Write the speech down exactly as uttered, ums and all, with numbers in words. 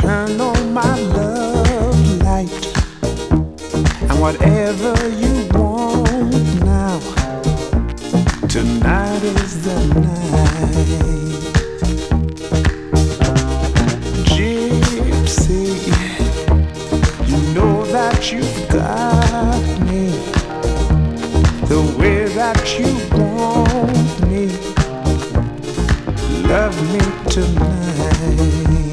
turn on my love light, and whatever you want now, tonight is the night. Gypsy, you know that you've got me the way that you want me. Love me tonight.